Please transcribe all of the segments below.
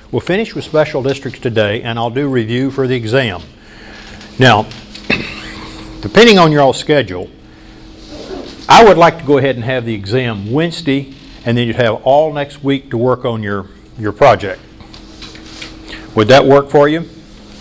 We'll finish with special districts today, and I'll do review for the exam. Now, depending on your all schedule, I would like to go ahead and have the exam Wednesday, and then you'd have all next week to work on your project. Would that work for you?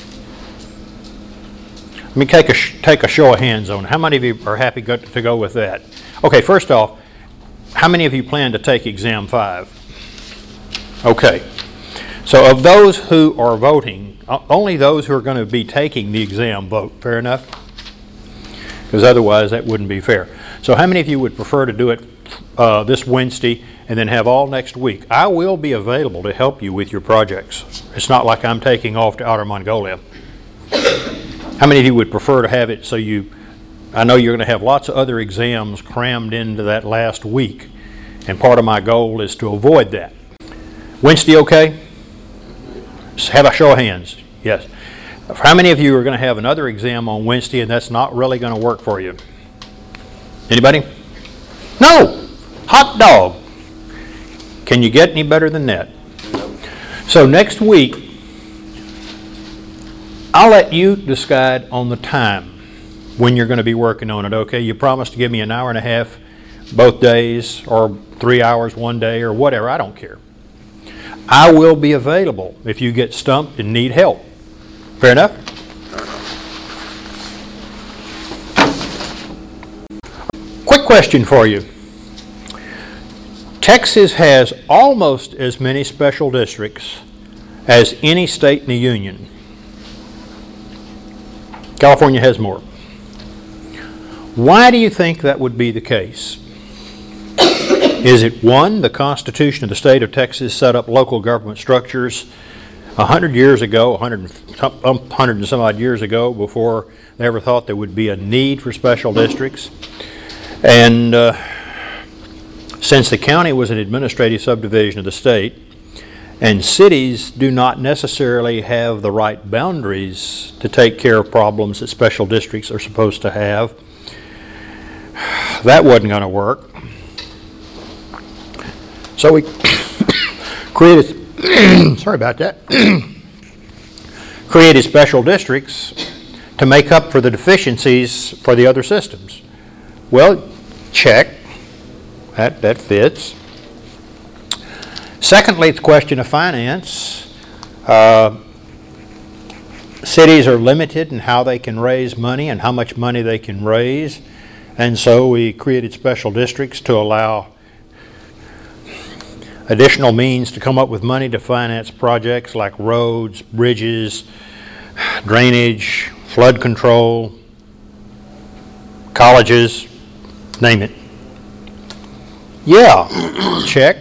Let me take a show of hands on it. How many of you are happy to go with that? Okay, first off, how many of you plan to take exam 5? Okay. So of those who are voting, only those who are going to be taking the exam vote. Fair enough? Because otherwise that wouldn't be fair. So how many of you would prefer to do it this Wednesday and then have all next week? I will be available to help you with your projects. It's not like I'm taking off to Outer Mongolia. How many of you would prefer to have it so I know you're going to have lots of other exams crammed into that last week, and part of my goal is to avoid that. Wednesday okay? Just have a show of hands. Yes. How many of you are going to have another exam on Wednesday and that's not really going to work for you? Anybody? No! Hot dog! Can you get any better than that? So next week, I'll let you decide on the time when you're going to be working on it, okay? You promise to give me an hour and a half both days, or 3 hours one day, or whatever. I don't care. I will be available if you get stumped and need help. Fair enough? Quick question for you. Texas has almost as many special districts as any state in the Union. California has more. Why do you think that would be the case? Is it one, the Constitution of the state of Texas set up local government structures 100 years ago, 100 and some odd years ago, before they ever thought there would be a need for special districts? And since the county was an administrative subdivision of the state, and cities do not necessarily have the right boundaries to take care of problems that special districts are supposed to have, that wasn't going to work. So we created, sorry about that, created special districts to make up for the deficiencies for the other systems. Well, check. That fits. Secondly, it's a question of finance. Cities are limited in how they can raise money and how much money they can raise, and so we created special districts to allow additional means to come up with money to finance projects like roads, bridges, drainage, flood control, colleges, name it. Yeah, check.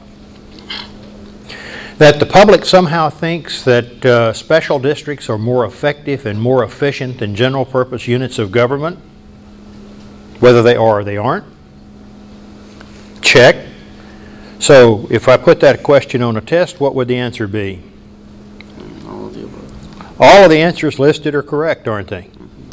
That the public somehow thinks that special districts are more effective and more efficient than general purpose units of government, whether they are or they aren't. Check. So if I put that question on a test, what would the answer be? All of the above. All of the answers listed are correct, aren't they?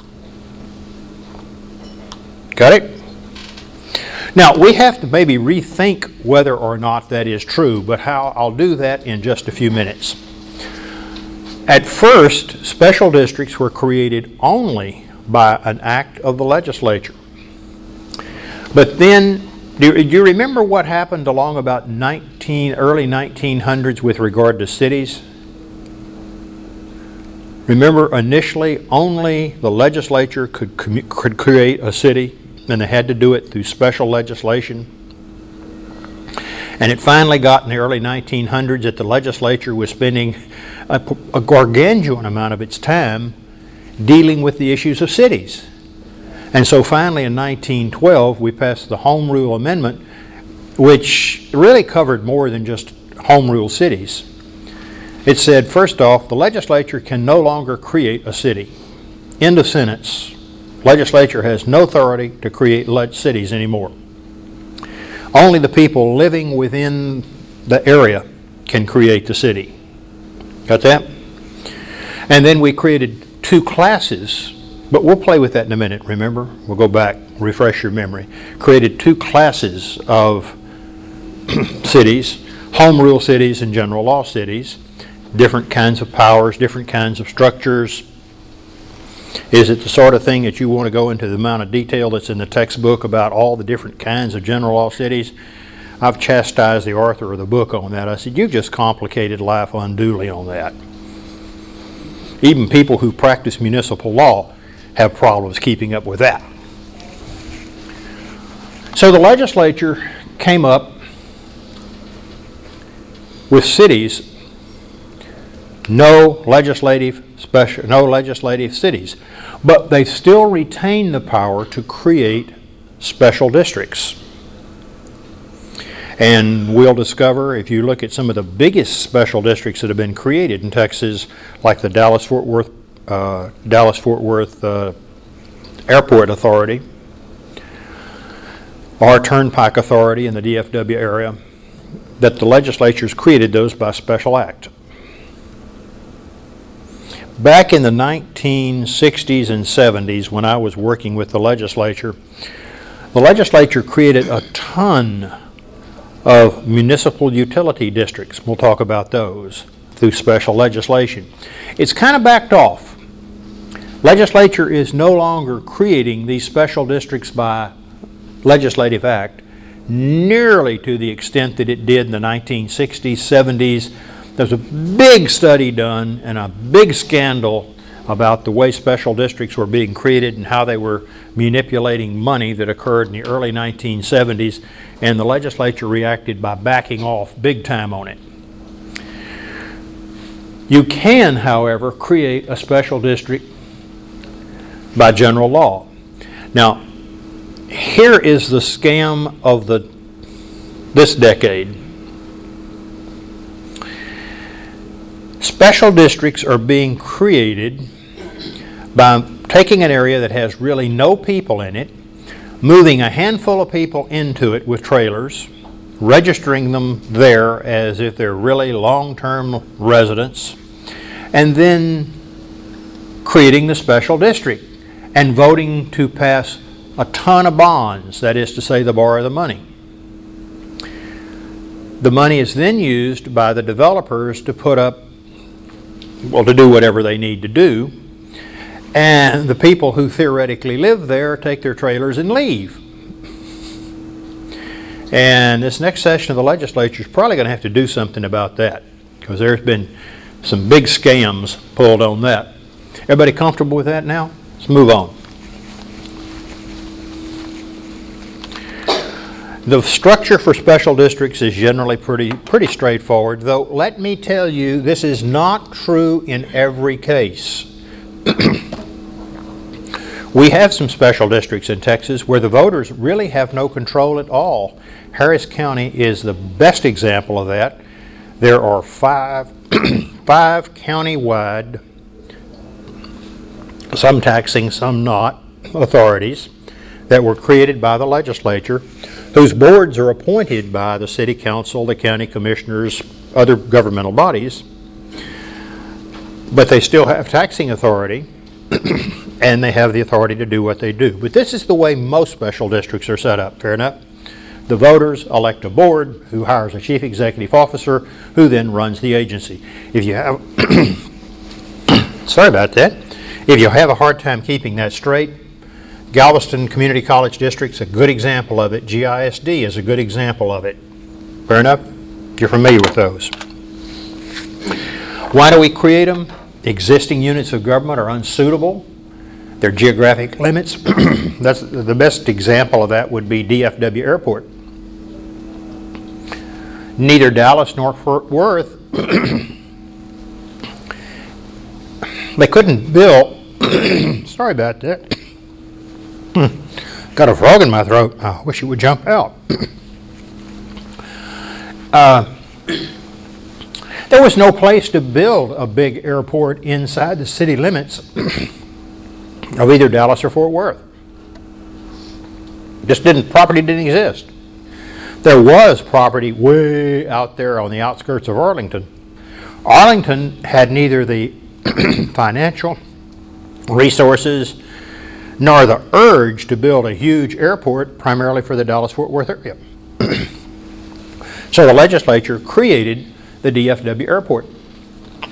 Got it? Now, we have to maybe rethink whether or not that is true, but how I'll do that in just a few minutes. At first, special districts were created only by an act of the legislature. But then, do you remember what happened along about early 1900s with regard to cities? Remember, initially, only the legislature could create a city, and they had to do it through special legislation. And it finally got in the early 1900s that the legislature was spending a gargantuan amount of its time dealing with the issues of cities. And so finally in 1912 we passed the Home Rule Amendment, which really covered more than just home rule cities. It said, first off, the legislature can no longer create a city. End of sentence. Legislature has no authority to create cities anymore. Only the people living within the area can create the city. Got that? And then we created two classes, but we'll play with that in a minute, remember? We'll go back, refresh your memory. Created two classes of cities, home rule cities and general law cities. different kinds of powers, different kinds of structures? Is it the sort of thing that you want to go into the amount of detail that's in the textbook about all the different kinds of general law cities? I've chastised the author of the book on that. I said, you've just complicated life unduly on that. Even people who practice municipal law have problems keeping up with that. So the legislature came up with cities, no legislative cities, but they still retain the power to create special districts. And we'll discover, if you look at some of the biggest special districts that have been created in Texas, like the Dallas-Fort Worth Airport Authority, or Turnpike Authority in the DFW area, that the legislatures created those by special act. Back in the 1960s and 70s, when I was working with the legislature created a ton of municipal utility districts. We'll talk about those through special legislation. It's kind of backed off. Legislature is no longer creating these special districts by legislative act nearly to the extent that it did in the 1960s, 70s. There's a big study done and a big scandal about the way special districts were being created and how they were manipulating money that occurred in the early 1970s, and the legislature reacted by backing off big time on it. You can, however, create a special district by general law. Now, here is the scam of this decade. Special districts are being created by taking an area that has really no people in it, moving a handful of people into it with trailers, registering them there as if they're really long-term residents, and then creating the special district and voting to pass a ton of bonds, that is to say, they borrow the money. The money is then used by the developers to put up, well, to do whatever they need to do, and the people who theoretically live there take their trailers and leave. And this next session of the legislature is probably going to have to do something about that, because there's been some big scams pulled on that. Everybody comfortable with that now? Let's move on. The structure for special districts is generally pretty straightforward, though let me tell you, this is not true in every case. We have some special districts in Texas where the voters really have no control at all. Harris County is the best example of that. There are five county-wide, some taxing, some not, authorities that were created by the legislature, whose boards are appointed by the city council, the county commissioners, other governmental bodies, but they still have taxing authority and they have the authority to do what they do. But this is the way most special districts are set up, fair enough? The voters elect a board who hires a chief executive officer who then runs the agency. If you have, sorry about that, if you have a hard time keeping that straight, Galveston Community College District's a good example of it. GISD is a good example of it. Fair enough? You're familiar with those. Why do we create them? Existing units of government are unsuitable. Their geographic limits. That's the best example of that would be DFW Airport. Neither Dallas nor Fort Worth, they couldn't build, sorry about that. Got a frog in my throat. I wish it would jump out. There was no place to build a big airport inside the city limits of either Dallas or Fort Worth. Property didn't exist. There was property way out there on the outskirts of Arlington. Arlington had neither the financial resources nor the urge to build a huge airport primarily for the Dallas-Fort Worth area. So the legislature created the DFW Airport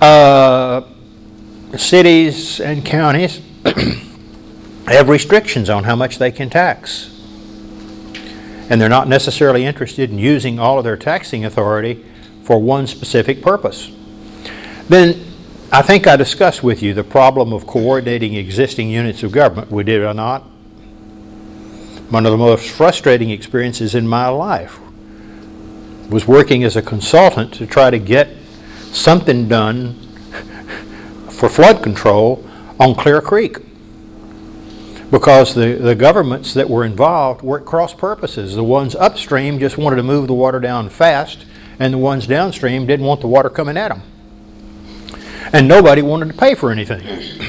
Cities and counties have restrictions on how much they can tax. And they're not necessarily interested in using all of their taxing authority for one specific purpose. Then I think I discussed with you the problem of coordinating existing units of government. We did or not? One of the most frustrating experiences in my life was working as a consultant to try to get something done for flood control on Clear Creek, because the governments that were involved were at cross purposes. The ones upstream just wanted to move the water down fast, and the ones downstream didn't want the water coming at them. And nobody wanted to pay for anything.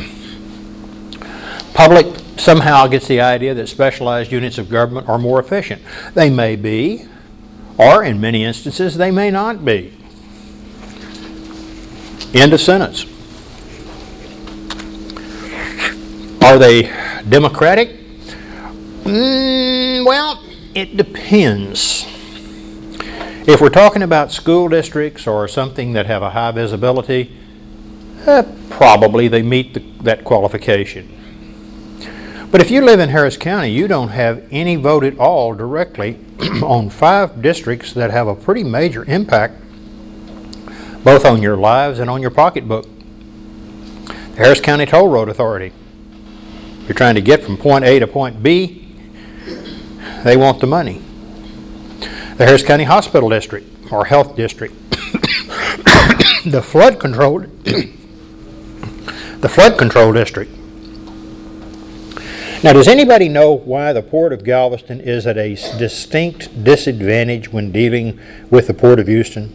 Public somehow gets the idea that specialized units of government are more efficient. They may be, or in many instances, they may not be. End of sentence. Are they democratic? Well, it depends. If we're talking about school districts or something that have a high visibility, probably they meet that qualification. But if you live in Harris County, you don't have any vote at all directly on 5 districts that have a pretty major impact both on your lives and on your pocketbook. The Harris County Toll Road Authority. You're trying to get from point A to point B, they want the money. The Harris County Hospital District, or Health District. The Flood Control District. Now, does anybody know why the Port of Galveston is at a distinct disadvantage when dealing with the Port of Houston?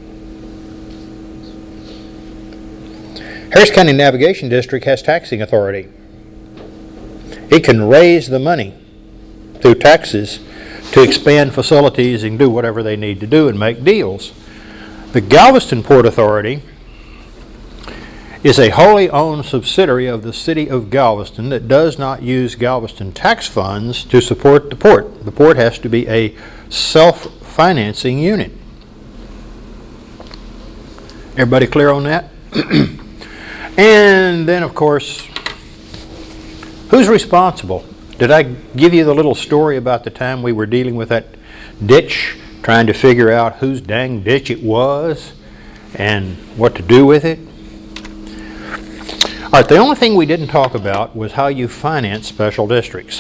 Harris County Navigation District has taxing authority. It can raise the money through taxes to expand facilities and do whatever they need to do and make deals. The Galveston Port Authority is a wholly owned subsidiary of the city of Galveston that does not use Galveston tax funds to support the port. The port has to be a self-financing unit. Everybody clear on that? And then, of course, who's responsible? Did I give you the little story about the time we were dealing with that ditch, trying to figure out whose dang ditch it was and what to do with it? All right, the only thing we didn't talk about was how you finance special districts.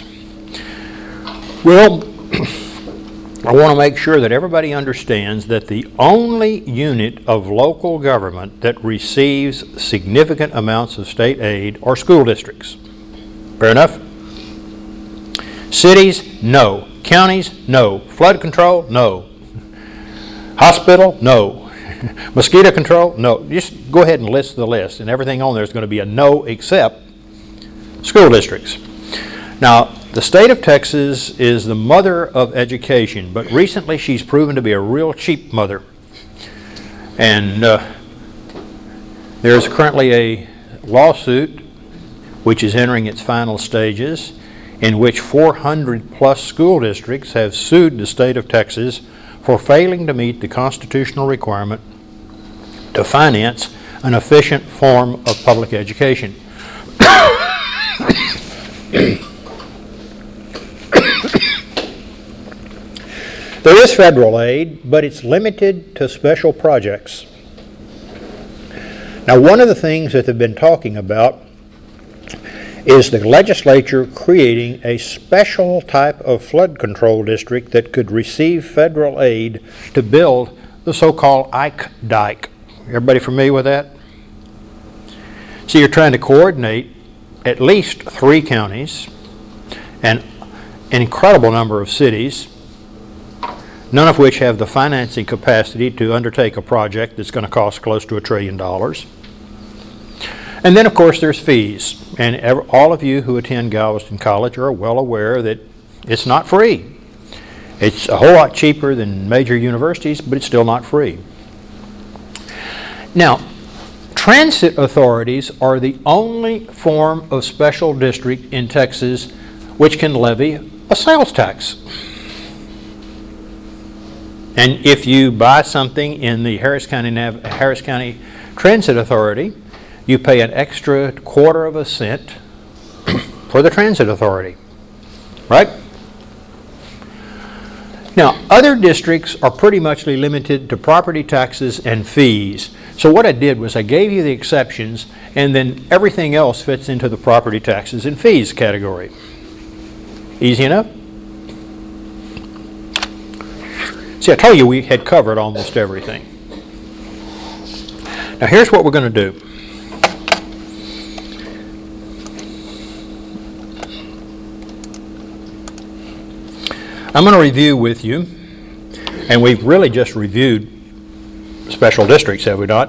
Well, I want to make sure that everybody understands that the only unit of local government that receives significant amounts of state aid are school districts. Fair enough? Cities, no. Counties, no. Flood control, no. Hospital, no. Mosquito control, no. Just go ahead and list the list, and everything on there is going to be a no except school districts. Now, the state of Texas is the mother of education, but recently she's proven to be a real cheap mother. And there's currently a lawsuit which is entering its final stages, in which 400 plus school districts have sued the state of Texas for failing to meet the constitutional requirement to finance an efficient form of public education. There is federal aid, but it's limited to special projects. Now, one of the things that they've been talking about is the legislature creating a special type of flood control district that could receive federal aid to build the so-called Ike Dike. Everybody familiar with that? So you're trying to coordinate at least 3 counties and an incredible number of cities, none of which have the financing capacity to undertake a project that's going to cost close to $1 trillion. And then, of course, there's fees. And all of you who attend Galveston College are well aware that it's not free. It's a whole lot cheaper than major universities, but it's still not free. Now, transit authorities are the only form of special district in Texas which can levy a sales tax. And if you buy something in the Harris County Transit authority, you pay an extra 1/4 cent for the transit authority, right? Now, other districts are pretty much limited to property taxes and fees. So what I did was I gave you the exceptions, and then everything else fits into the property taxes and fees category. Easy enough? See, I told you we had covered almost everything. Now here's what we're going to do. I'm going to review with you, and we've really just reviewed special districts, have we not?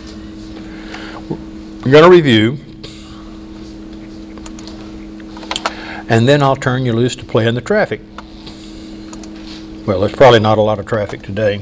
We're going to review, and then I'll turn you loose to play in the traffic. Well, there's probably not a lot of traffic today.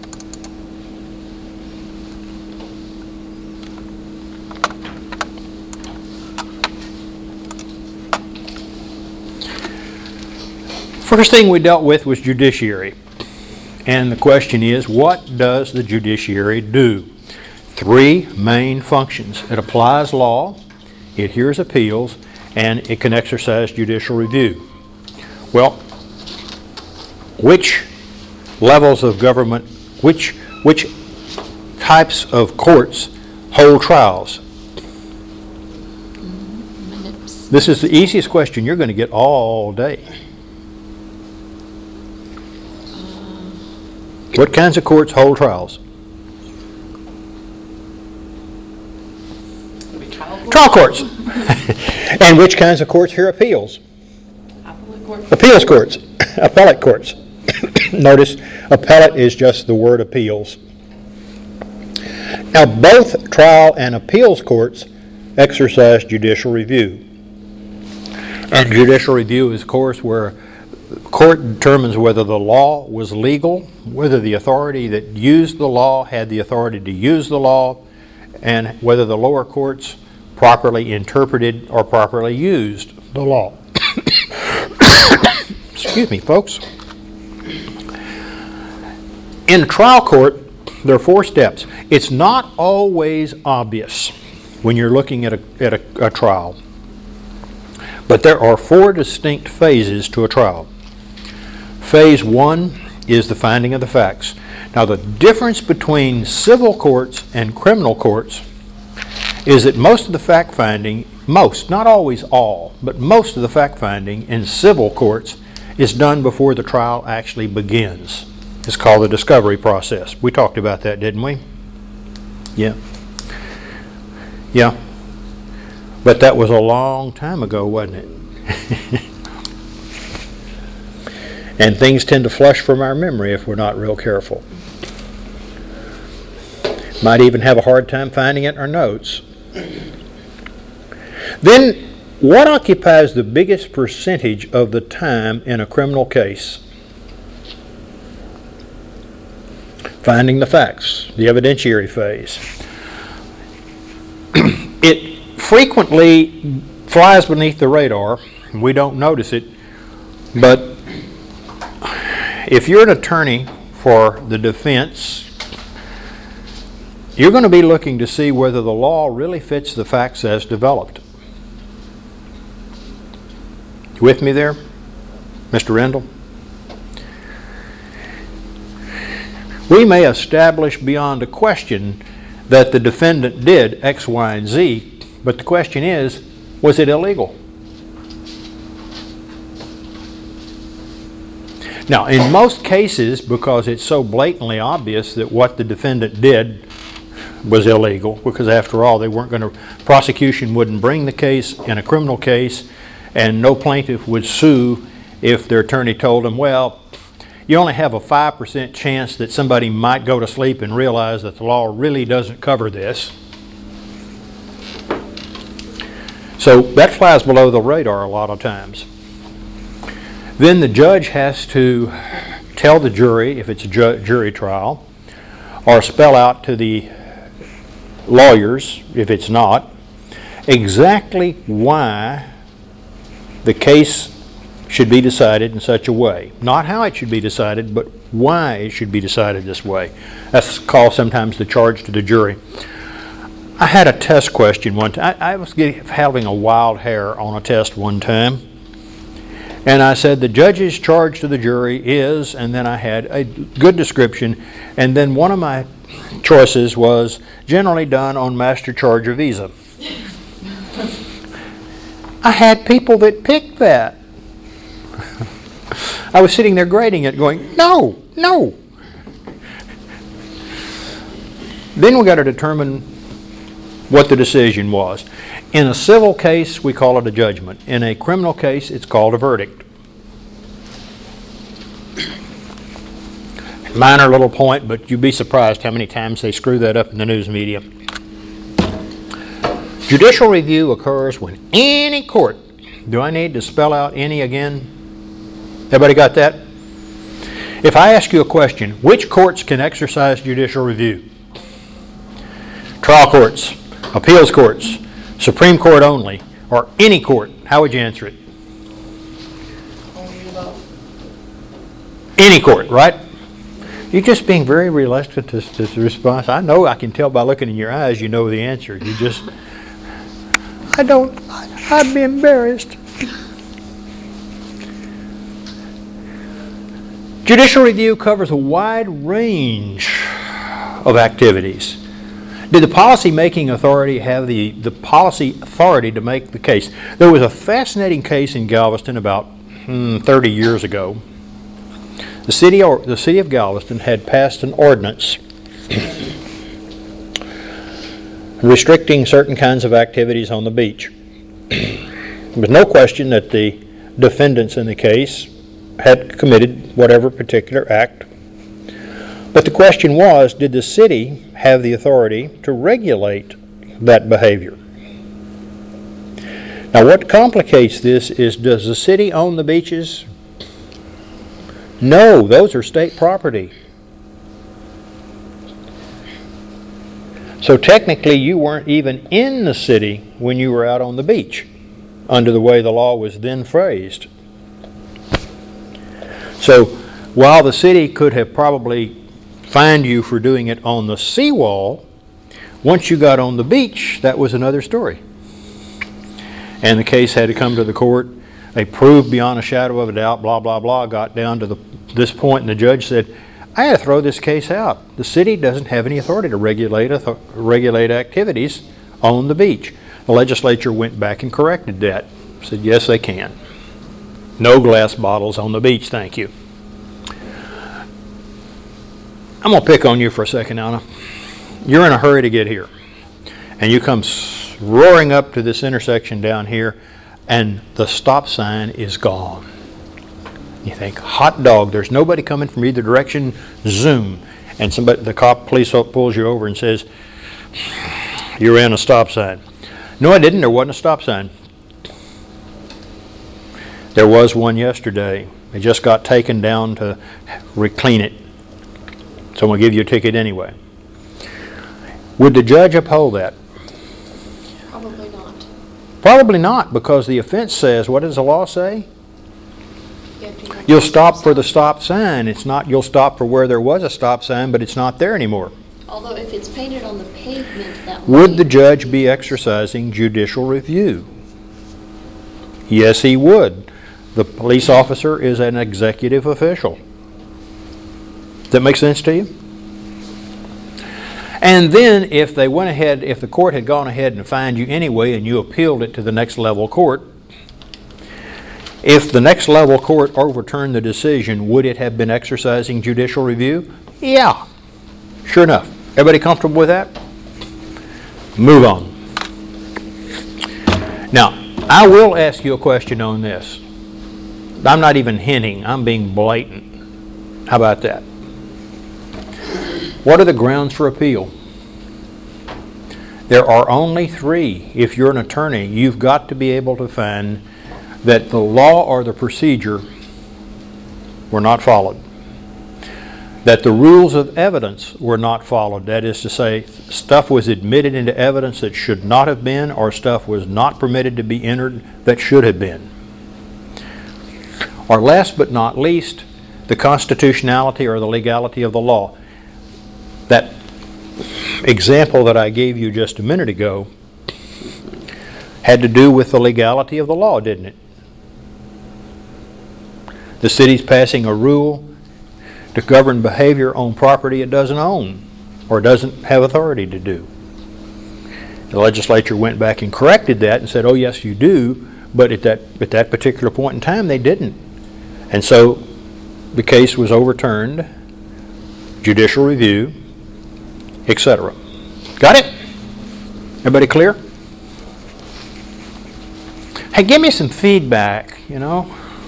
First thing we dealt with was judiciary. And the question is, what does the judiciary do? 3 main functions. It applies law, it hears appeals, and it can exercise judicial review. Well, which levels of government, which types of courts hold trials? This is the easiest question you're going to get all day. What kinds of courts hold trials? Trial courts. And which kinds of courts hear appeals? Appeals courts. Appellate courts. Notice, appellate is just the word appeals. Now, both trial and appeals courts exercise judicial review. And judicial review is, of course, where the court determines whether the law was legal, whether the authority that used the law had the authority to use the law, and whether the lower courts properly interpreted or properly used the law. Excuse me, folks. In trial court, there are 4 steps. It's not always obvious when you're looking at a trial, but there are 4 distinct phases to a trial. Phase 1 is the finding of the facts. Now, the difference between civil courts and criminal courts is that most of the fact finding, not always all, but most of the fact finding in civil courts is done before the trial actually begins. It's called the discovery process. We talked about that, didn't we? Yeah. Yeah. But that was a long time ago, wasn't it? And things tend to flush from our memory if we're not real careful. Might even have a hard time finding it in our notes. Then, what occupies the biggest percentage of the time in a criminal case? Finding the facts, the evidentiary phase. It frequently flies beneath the radar. We don't notice it, but if you're an attorney for the defense, you're going to be looking to see whether the law really fits the facts as developed. You with me there, Mr. Rendell? We may establish beyond a question that the defendant did X, Y, and Z, but the question is, was it illegal? Now, in most cases, because it's so blatantly obvious that what the defendant did was illegal, because after all, they weren't going to, prosecution wouldn't bring the case in a criminal case, and no plaintiff would sue if their attorney told them, well, you only have a 5% chance that somebody might go to sleep and realize that the law really doesn't cover this. So that flies below the radar a lot of times. Then the judge has to tell the jury, if it's a jury trial, or spell out to the lawyers, if it's not, exactly why the case should be decided in such a way. Not how it should be decided, but why it should be decided this way. That's called sometimes the charge to the jury. I had a test question one time. I was having a wild hair on a test one time. And I said, the judge's charge to the jury is, and then I had a good description. And then one of my choices was generally done on master charge or visa. I had people that picked that. I was sitting there grading it going, no, no. Then we got to determine what the decision was. In a civil case, we call it a judgment. In a criminal case, it's called a verdict. Minor little point, but you'd be surprised how many times they screw that up in the news media. Judicial review occurs when any court, do I need to spell out any again? Everybody got that? If I ask you a question, which courts can exercise judicial review? Trial courts, appeals courts, Supreme Court only, or any court, how would you answer it? Any court, right? You're just being very reluctant to respond. I know, I can tell by looking in your eyes you know the answer. You just, I'd be embarrassed. Judicial review covers a wide range of activities. Did the policy-making authority have the policy authority to make the case? There was a fascinating case in Galveston about 30 years ago. The city of Galveston had passed an ordinance restricting certain kinds of activities on the beach. There was no question that the defendants in the case had committed whatever particular act. But the question was, did the city have the authority to regulate that behavior? Now, what complicates this is, does the city own the beaches? No, those are state property. So technically, you weren't even in the city when you were out on the beach, under the way the law was then phrased. So while the city could have probably fined you for doing it on the seawall, once you got on the beach, that was another story. And the case had to come to the court. They proved beyond a shadow of a doubt, blah, blah, blah, got down to this point, and the judge said, I had to throw this case out. The city doesn't have any authority to regulate activities on the beach. The legislature went back and corrected that. Said, yes, they can. No glass bottles on the beach, thank you. I'm going to pick on you for a second, Anna. You're in a hurry to get here. And you come roaring up to this intersection down here, and the stop sign is gone. You think, hot dog, there's nobody coming from either direction, zoom. And police pulls you over and says, you ran a stop sign. No, I didn't. There wasn't a stop sign. There was one yesterday. It just got taken down to reclean it. So I'm going to give you a ticket anyway. Would the judge uphold that? Probably not. Probably not, because the offense says, what does the law say? You'll stop for the stop sign. It's not you'll stop for where there was a stop sign, but it's not there anymore. Although if it's painted on the pavement that way... Would the judge be exercising judicial review? Yes, he would. The police officer is an executive official. Does that make sense to you? And then if the court had gone ahead and fined you anyway and you appealed it to the next level court, if the next level court overturned the decision, would it have been exercising judicial review? Yeah, sure enough. Everybody comfortable with that? Move on. Now, I will ask you a question on this. I'm not even hinting, I'm being blatant. How about that? What are the grounds for appeal? There are only three. If you're an attorney, you've got to be able to find that the law or the procedure were not followed. That the rules of evidence were not followed. That is to say, stuff was admitted into evidence that should not have been, or stuff was not permitted to be entered that should have been. Or last but not least, the constitutionality or the legality of the law. That example that I gave you just a minute ago had to do with the legality of the law, didn't it? The city's passing a rule to govern behavior on property it doesn't own or doesn't have authority to do. The legislature went back and corrected that and said, oh yes you do, but at that particular point in time they didn't. And so the case was overturned, judicial review, etc. Got it? Everybody clear? Hey, give me some feedback, you know.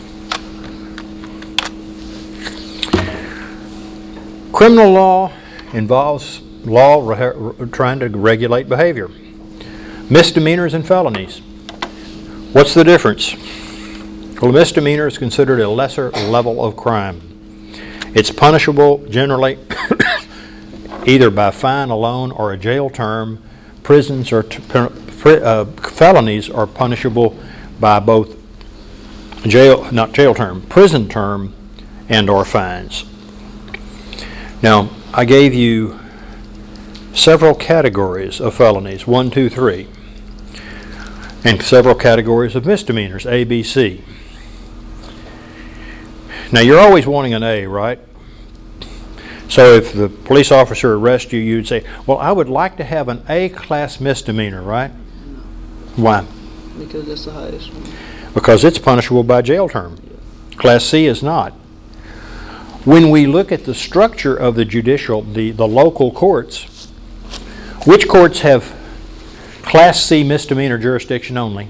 Criminal law involves trying to regulate behavior. Misdemeanors and felonies. What's the difference? Well, a misdemeanor is considered a lesser level of crime. It's punishable generally either by fine alone or a jail term. Prisons or felonies are punishable by both prison term and or fines. Now, I gave you several categories of felonies, 1, 2, 3, and several categories of misdemeanors, A, B, C. Now, you're always wanting an A, right? So if the police officer arrests you, you'd say, well, I would like to have an A-class misdemeanor, right? No. Why? Because that's the highest one. Because it's punishable by jail term. Class C is not. When we look at the structure of the the local courts, which courts have Class C misdemeanor jurisdiction only?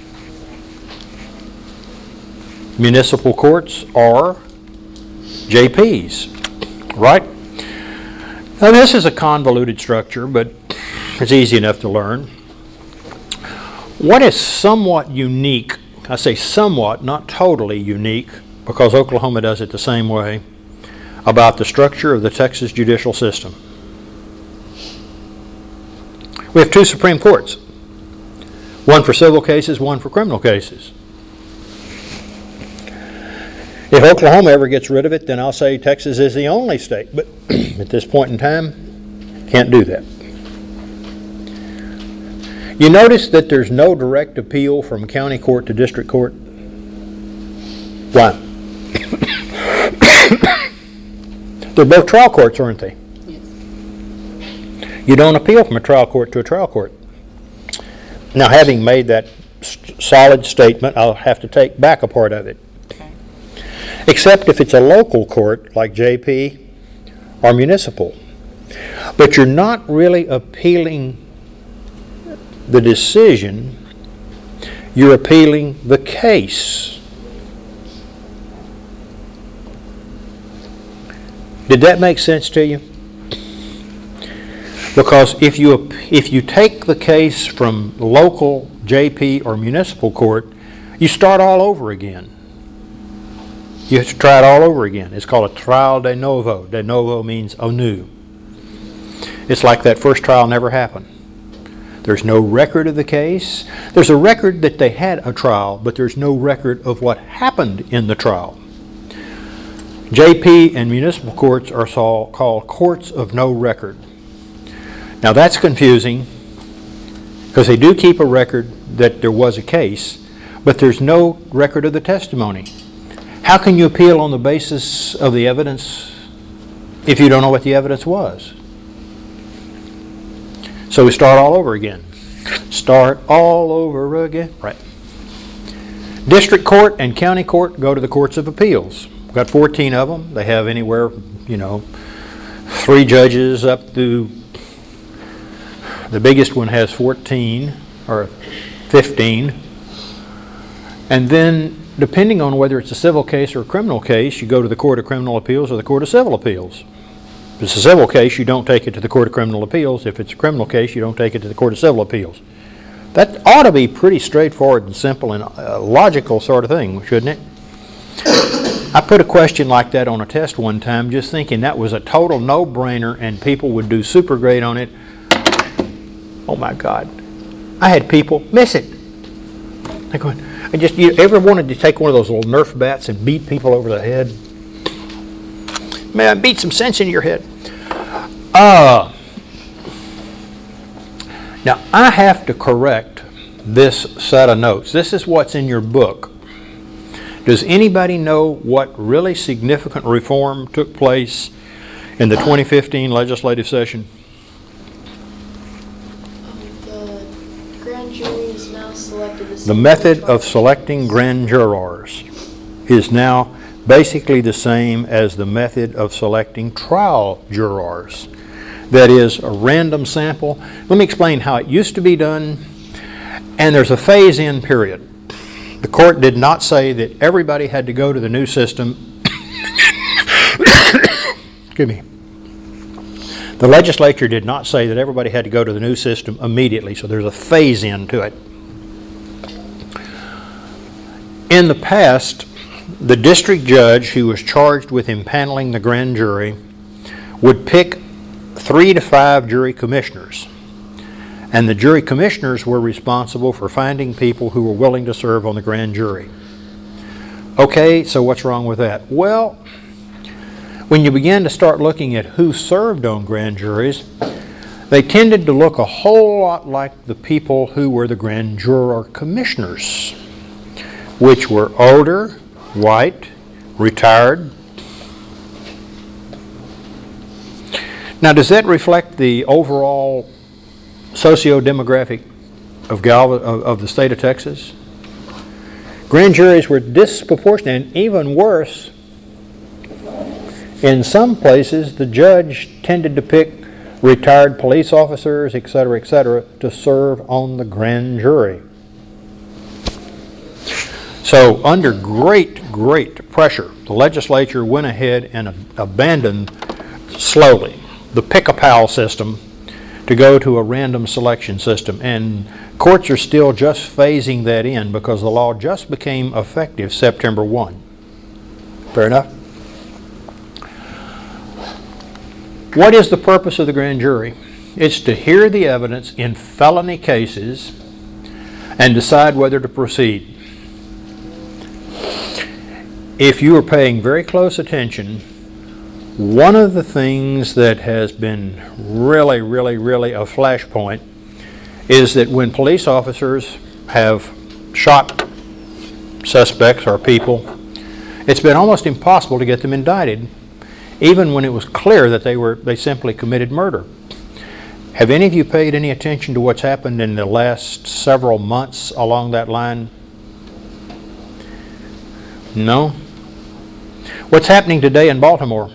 Municipal courts or JPs, right? Now this is a convoluted structure, but it's easy enough to learn. What is somewhat unique, I say somewhat, not totally unique, because Oklahoma does it the same way, about the structure of the Texas judicial system? We have 2 Supreme Courts, one for civil cases, one for criminal cases. If Oklahoma ever gets rid of it, then I'll say Texas is the only state, but at this point in time, can't do that. You notice that there's no direct appeal from county court to district court? Why? They're both trial courts, aren't they? Yes. You don't appeal from a trial court to a trial court. Now, having made that solid statement, I'll have to take back a part of it. Okay. Except if it's a local court like JP or municipal. But you're not really appealing the decision, you're appealing the case. Did that make sense to you? Because if you take the case from local JP or municipal court, you start all over again. You have to try it all over again. It's called a trial de novo. De novo means anew. It's like that first trial never happened. There's no record of the case. There's a record that they had a trial, but there's no record of what happened in the trial. JP and municipal courts are called courts of no record. Now that's confusing because they do keep a record that there was a case, but there's no record of the testimony. How can you appeal on the basis of the evidence if you don't know what the evidence was? So we start all over again. Start all over again. Right. District court and county court go to the courts of appeals. We've got 14 of them. They have anywhere, 3 judges up to, the biggest one has 14 or 15. And then, depending on whether it's a civil case or a criminal case, you go to the Court of Criminal Appeals or the Court of Civil Appeals. If it's a civil case, you don't take it to the Court of Criminal Appeals. If it's a criminal case, you don't take it to the Court of Civil Appeals. That ought to be pretty straightforward and simple and logical sort of thing, shouldn't it? I put a question like that on a test one time, just thinking that was a total no-brainer and people would do super great on it. Oh my God. I had people miss it. You ever wanted to take one of those little Nerf bats and beat people over the head? Man, beat some sense into your head. Now, I have to correct this set of notes. This is what's in your book. Does anybody know what really significant reform took place in the 2015 legislative session? The grand jury is now selected as The method of selecting grand jurors is now basically the same as the method of selecting trial jurors. That is a random sample. Let me explain how it used to be done, and there's a phase-in period. The court did not say that everybody had to go to the new system. Excuse me. The legislature did not say that everybody had to go to the new system immediately, so there's a phase-in to it. In the past, the district judge who was charged with impaneling the grand jury would pick 3 to 5 jury commissioners. And the jury commissioners were responsible for finding people who were willing to serve on the grand jury. Okay, so what's wrong with that? Well, when you begin to start looking at who served on grand juries, they tended to look a whole lot like the people who were the grand juror commissioners, which were older, white, retired. Now, does that reflect the overall socio-demographic of the state of Texas? Grand juries were disproportionate, and even worse, in some places the judge tended to pick retired police officers, etc., to serve on the grand jury. So under great pressure, the legislature went ahead and abandoned slowly the pick-a-pal system to go to a random selection system. And courts are still just phasing that in because the law just became effective September 1. Fair enough? What is the purpose of the grand jury? It's to hear the evidence in felony cases and decide whether to proceed. If you are paying very close attention, one of the things that has been really a flashpoint is that when police officers have shot suspects or people, it's been almost impossible to get them indicted, even when it was clear that they simply committed murder. Have any of you paid any attention to what's happened in the last several months along that line? No? What's happening today in Baltimore?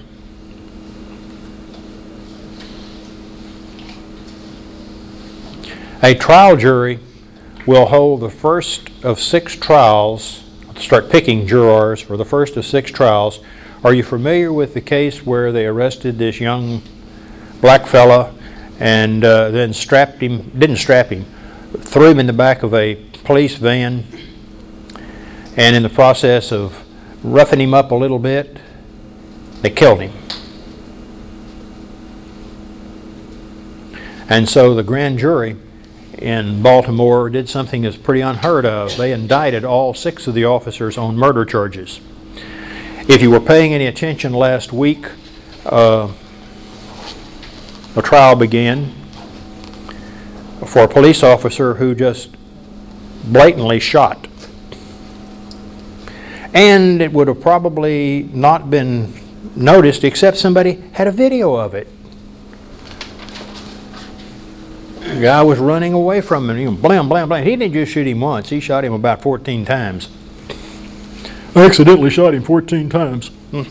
A trial jury will hold the first of 6 trials, start picking jurors for the first of 6 trials. Are you familiar with the case where they arrested this young black fella and then didn't strap him, threw him in the back of a police van, and in the process of roughing him up a little bit, they killed him? And so the grand jury in Baltimore did something that's pretty unheard of. They indicted all 6 of the officers on murder charges. If you were paying any attention last week, a trial began for a police officer who just blatantly shot. And it would have probably not been noticed except somebody had a video of it. The guy was running away from him. Blam, blam, blam. He didn't just shoot him once. He shot him about 14 times. I accidentally shot him 14 times.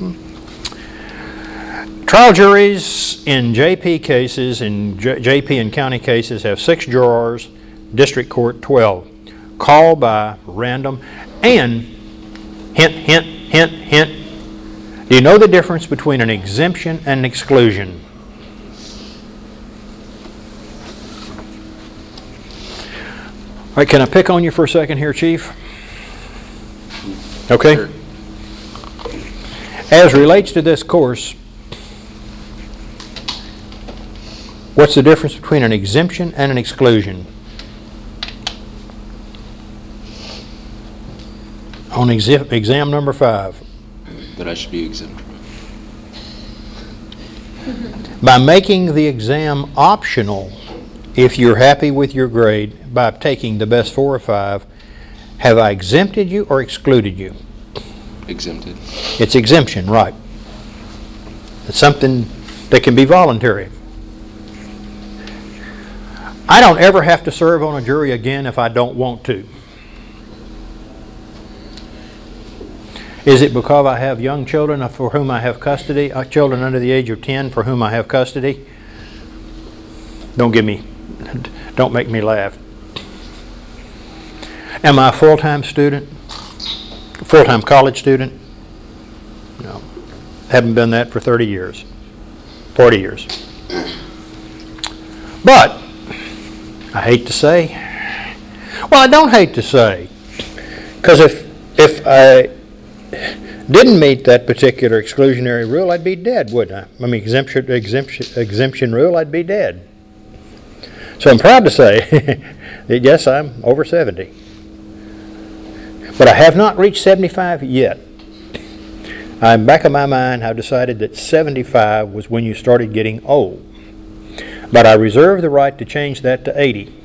Trial juries in JP cases, in JP and county cases, have 6 jurors, district court 12. Called by random, and hint, do you know the difference between an exemption and an exclusion? All right, can I pick on you for a second here, Chief? Okay? Sure. As relates to this course, what's the difference between an exemption and an exclusion? On exam number 5. That I should be exempt. By making the exam optional, if you're happy with your grade by taking the best 4 or 5, have I exempted you or excluded you? Exempted. It's exemption, right. It's something that can be voluntary. I don't ever have to serve on a jury again if I don't want to. Is it because I have young children for whom I have custody, children under the age of 10 for whom I have custody? Don't make me laugh. Am I a full-time student? Full-time college student? No. Haven't been that for 30 years. 40 years. But, I hate to say, well, I don't hate to say, because if I didn't meet that particular exclusionary rule, I'd be dead, wouldn't I? I mean, exemption rule, I'd be dead. So I'm proud to say that yes, I'm over 70. But I have not reached 75 yet. I'm back of my mind, I've decided that 75 was when you started getting old. But I reserve the right to change that to 80.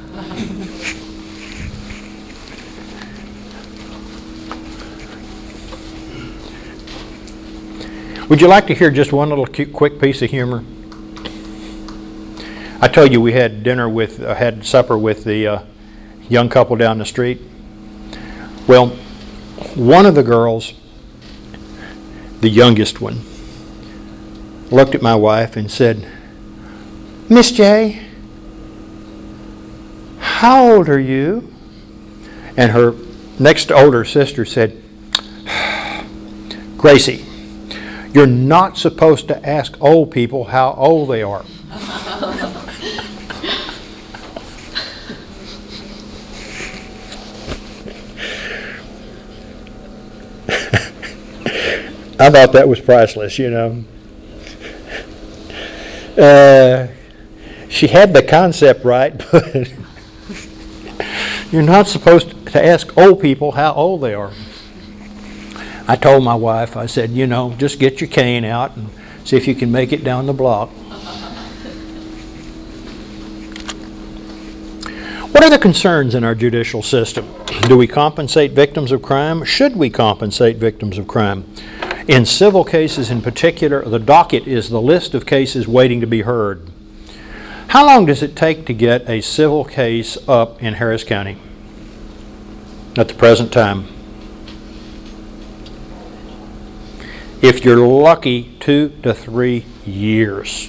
Would you like to hear just one little quick piece of humor? I told you we had had supper with the young couple down the street. Well, one of the girls, the youngest one, looked at my wife and said, "Miss J, how old are you?" And her next older sister said, "Gracie, you're not supposed to ask old people how old they are." I thought that was priceless, you know. She had the concept right, but you're not supposed to ask old people how old they are. I told my wife, I said, you know, just get your cane out and see if you can make it down the block. What are the concerns in our judicial system? Do we compensate victims of crime? Should we compensate victims of crime? In civil cases in particular, the docket is the list of cases waiting to be heard. How long does it take to get a civil case up in Harris County at the present time? If you're lucky, 2 to 3 years.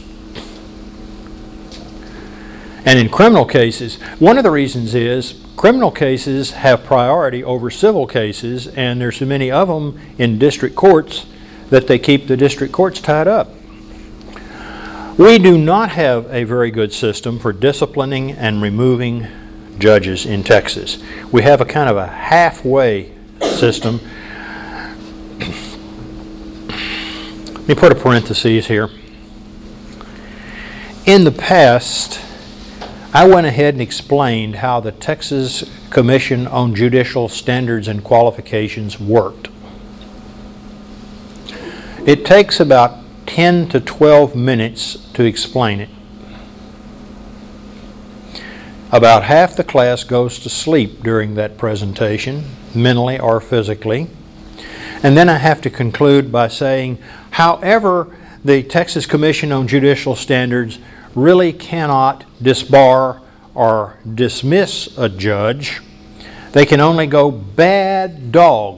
And in criminal cases, one of the reasons is criminal cases have priority over civil cases, and there's so many of them in district courts that they keep the district courts tied up. We do not have a very good system for disciplining and removing judges in Texas. We have a kind of a halfway system. Let me put a parenthesis here. In the past, I went ahead and explained how the Texas Commission on Judicial Standards and Qualifications worked. It takes about 10 to 12 minutes to explain it. About half the class goes to sleep during that presentation, mentally or physically. And then I have to conclude by saying, however, the Texas Commission on Judicial Standards really cannot disbar or dismiss a judge. They can only go bad dog.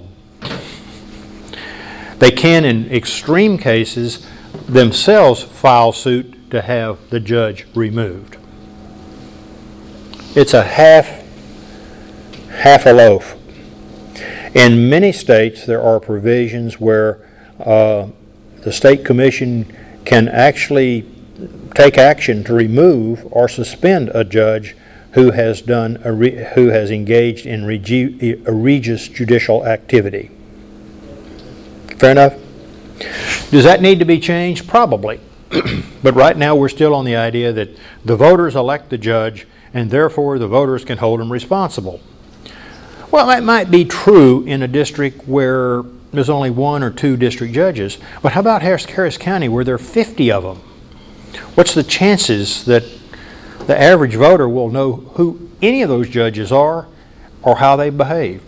They can, in extreme cases, themselves file suit to have the judge removed. It's a half a loaf. In many states, there are provisions where the state commission can actually take action to remove or suspend a judge who has engaged in egregious judicial activity. Fair enough? Does that need to be changed? Probably. But right now we're still on the idea that the voters elect the judge and therefore the voters can hold him responsible. Well, that might be true in a district where there's only 1 or 2 district judges. But how about Harris County where there are 50 of them? What's the chances that the average voter will know who any of those judges are or how they behaved.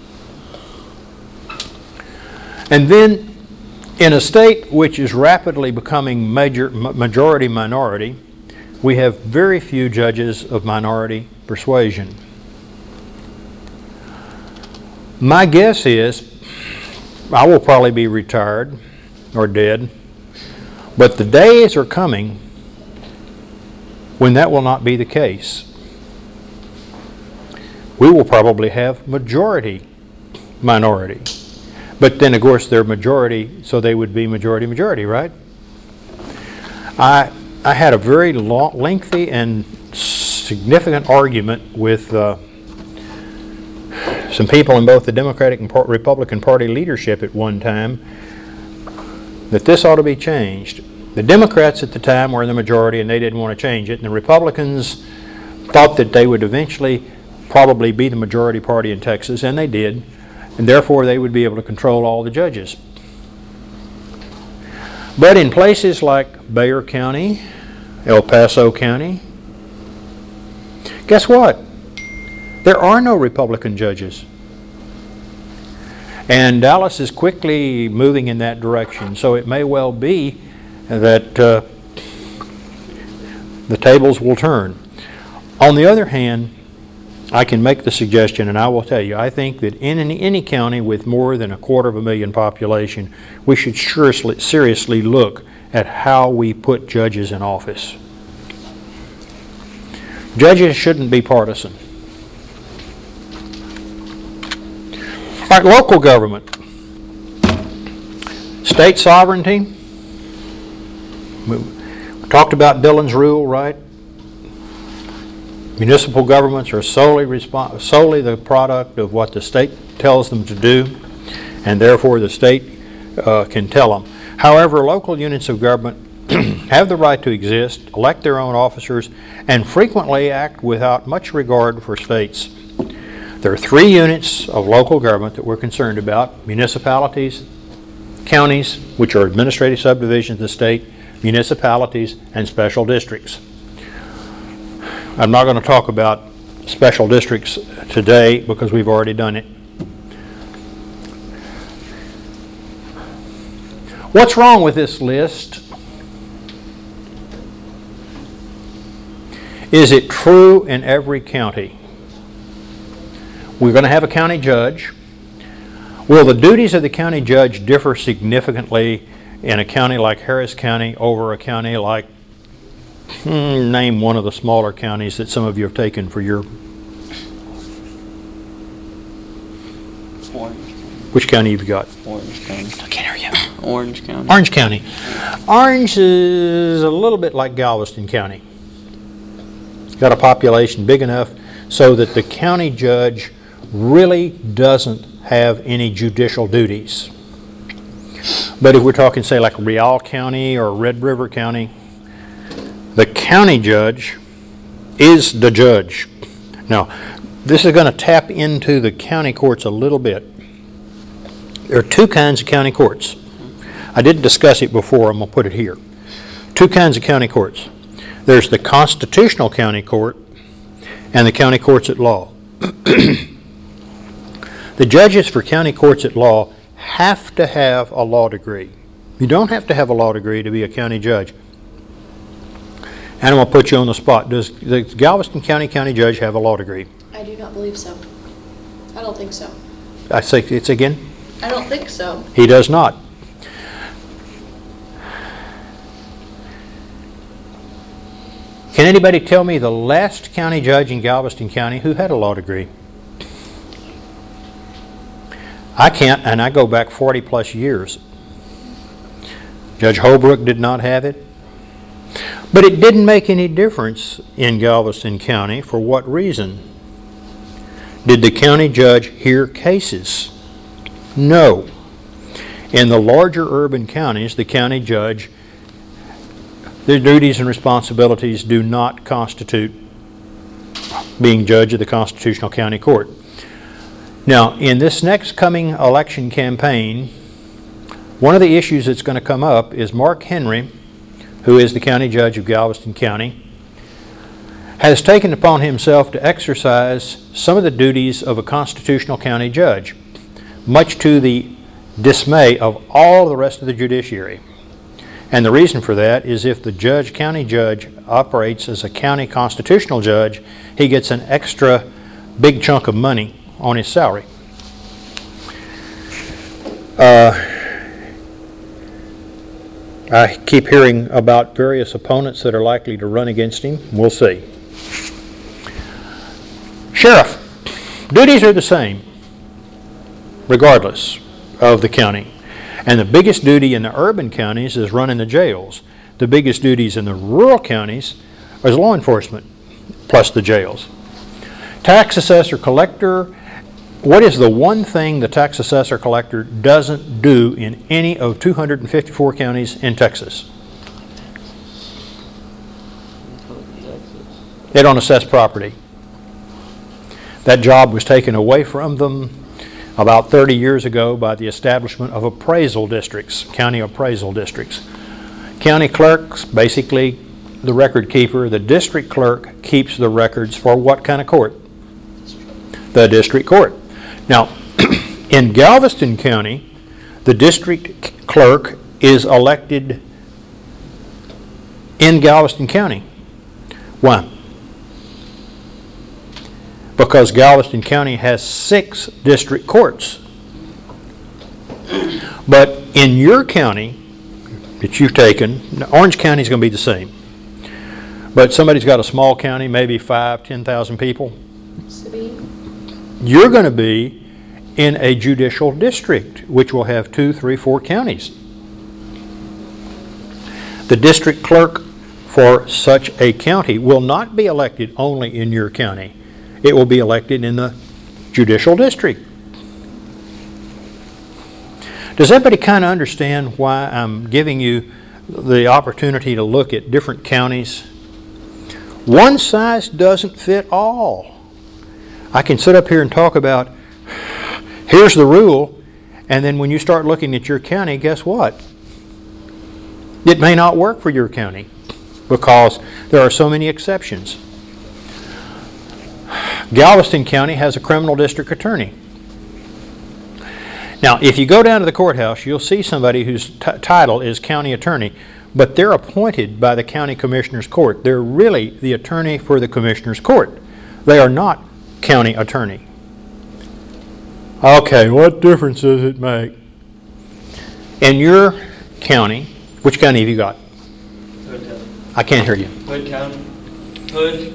And then, in a state which is rapidly becoming majority-minority, we have very few judges of minority persuasion. My guess is I will probably be retired or dead, but the days are coming when that will not be the case. We will probably have majority-minority. But then, of course, they're majority, so they would be majority-majority, right? I had a very lengthy and significant argument with some people in both the Democratic and Republican Party leadership at one time that this ought to be changed. The Democrats at the time were in the majority and they didn't want to change it, and the Republicans thought that they would eventually probably be the majority party in Texas, and they did, and therefore they would be able to control all the judges. But in places like Bexar County, El Paso County, guess what? There are no Republican judges. And Dallas is quickly moving in that direction, so it may well be that the tables will turn. On the other hand, I can make the suggestion, and I will tell you, I think that in any county with more than 250,000 population, we should seriously look at how we put judges in office. Judges shouldn't be partisan. All right, local government. State sovereignty. We talked about Dillon's rule, right? Municipal governments are solely the product of what the state tells them to do, and therefore the state can tell them. However, local units of government have the right to exist, elect their own officers, and frequently act without much regard for states. There are 3 units of local government that we're concerned about: municipalities, counties, which are administrative subdivisions of the state, municipalities, and special districts. I'm not going to talk about special districts today because we've already done it. What's wrong with this list? Is it true in every county? We're going to have a county judge. Will the duties of the county judge differ significantly in a county like Harris County over a county like, name one of the smaller counties that some of you have taken for your... Orange. Which county have you got? Orange County. I can't hear you. Orange County. Orange County. Orange is a little bit like Galveston County. Got a population big enough so that the county judge really doesn't have any judicial duties. But if we're talking, say, like Real County or Red River County, the county judge is the judge. Now, this is going to tap into the county courts a little bit. There are 2 kinds of county courts. I did discuss it before. I'm going to put it here. 2 kinds of county courts. There's the constitutional county court and the county courts at law. The judges for county courts at law have to have a law degree. You don't have to have a law degree to be a county judge. And I'm going to put you on the spot. Does the Galveston County county judge have a law degree? I do not believe so. I don't think so. I say it's again? I don't think so. He does not. Can anybody tell me the last county judge in Galveston County who had a law degree? I can't, and I go back 40 plus years. Judge Holbrook did not have it. But it didn't make any difference in Galveston County. For what reason? Did the county judge hear cases? No. In the larger urban counties, the county judge, their duties and responsibilities do not constitute being judge of the Constitutional County Court. Now, in this next coming election campaign, one of the issues that's going to come up is Mark Henry, who is the county judge of Galveston County, has taken upon himself to exercise some of the duties of a constitutional county judge, much to the dismay of all the rest of the judiciary. And the reason for that is if the county judge operates as a county constitutional judge, he gets an extra big chunk of money on his salary. I keep hearing about various opponents that are likely to run against him. We'll see. Sheriff, duties are the same, regardless of the county. And the biggest duty in the urban counties is running the jails. The biggest duties in the rural counties is law enforcement, plus the jails. Tax assessor collector, what is the one thing the tax assessor collector doesn't do in any of 254 counties in Texas? They don't assess property. That job was taken away from them about 30 years ago by the establishment of appraisal districts, county appraisal districts. County clerks, basically the record keeper, the district clerk keeps the records for what kind of court? The district court. Now, in Galveston County, the district clerk is elected in Galveston County. Why? Because Galveston County has 6 district courts. But in your county that you've taken, Orange County is going to be the same. But somebody's got a small county, maybe 5,000, 10,000 people. You're going to be in a judicial district, which will have 2, 3, 4 counties. The district clerk for such a county will not be elected only in your county. It will be elected in the judicial district. Does everybody kind of understand why I'm giving you the opportunity to look at different counties? One size doesn't fit all. I can sit up here and talk about, here's the rule, and then when you start looking at your county, guess what? It may not work for your county because there are so many exceptions. Galveston County has a criminal district attorney. Now, if you go down to the courthouse, you'll see somebody whose title is county attorney, but they're appointed by the county commissioner's court. They're really the attorney for the commissioner's court. They are not county attorney. Okay, what difference does it make? In your county, which county have you got? Hood County. I can't hear you. Hood County. Hood.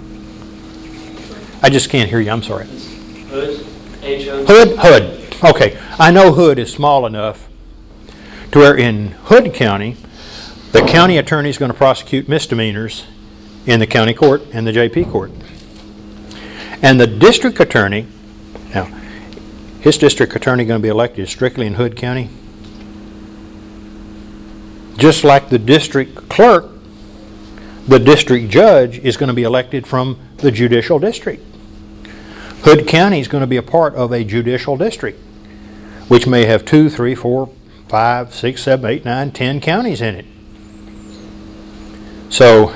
I just can't hear you, I'm sorry. Hood. H-O. Hood. Okay, I know Hood is small enough to where in Hood County, the county attorney is going to prosecute misdemeanors in the county court and the JP court. And the district attorney, now, his district attorney going to be elected strictly in Hood County. Just like the district clerk, the district judge is going to be elected from the judicial district. Hood County is going to be a part of a judicial district, which may have 2, 3, 4, 5, 6, 7, 8, 9, 10 counties in it. So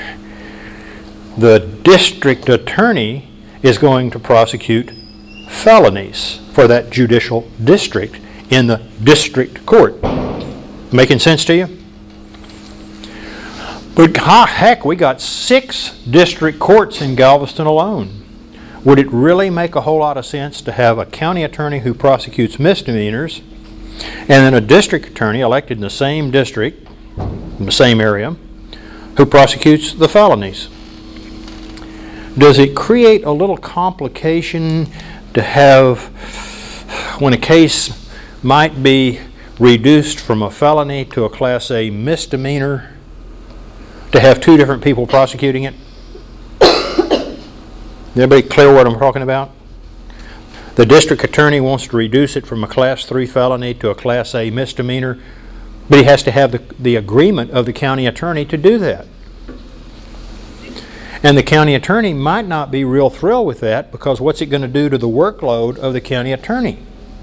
the district attorney is going to prosecute felonies for that judicial district in the district court. Making sense to you? But heck, we got 6 district courts in Galveston alone. Would it really make a whole lot of sense to have a county attorney who prosecutes misdemeanors and then a district attorney elected in the same district, in the same area, who prosecutes the felonies? Does it create a little complication to have, when a case might be reduced from a felony to a Class A misdemeanor, to have 2 different people prosecuting it? Everybody clear what I'm talking about? The district attorney wants to reduce it from a Class 3 felony to a Class A misdemeanor, but he has to have the agreement of the county attorney to do that. And the county attorney might not be real thrilled with that, because what's it going to do to the workload of the county attorney?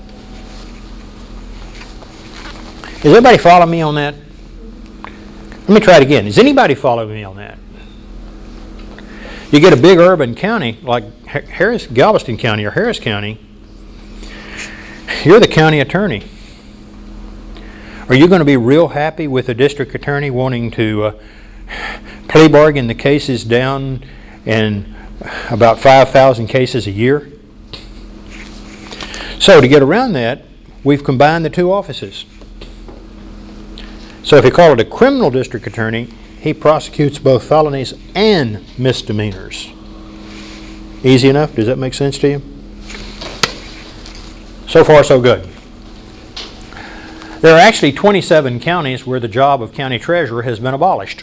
Is everybody following me on that? Let me try it again. Is anybody following me on that? You get a big urban county like Galveston County or Harris County, you're the county attorney. Are you going to be real happy with the district attorney wanting to plea bargain the cases down in about 5,000 cases a year? So to get around that, we've combined the two offices. So if you call it a criminal district attorney, he prosecutes both felonies and misdemeanors. Easy enough? Does that make sense to you? So far, so good. There are actually 27 counties where the job of county treasurer has been abolished.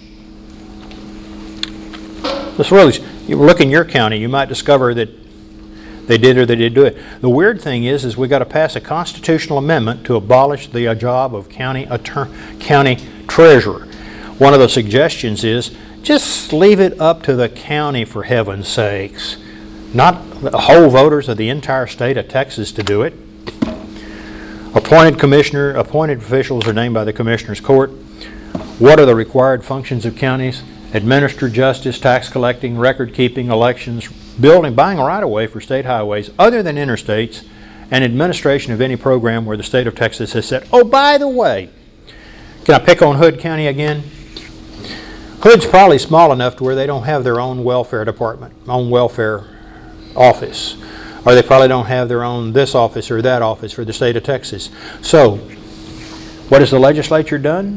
You look in your county, you might discover that they did or they did do it. The weird thing is we got to pass a constitutional amendment to abolish the job of county treasurer. One of the suggestions is just leave it up to the county, for heaven's sakes. Not the whole voters of the entire state of Texas to do it. Appointed officials are named by the Commissioner's Court. What are the required functions of counties? Administer justice, tax collecting, record keeping, elections, building, buying right-of-way for state highways other than interstates, and administration of any program where the state of Texas has said, oh, by the way, can I pick on Hood County again? Hood's probably small enough to where they don't have their own welfare department, own welfare office. Or they probably don't have their own this office or that office for the state of Texas. So, what has the legislature done?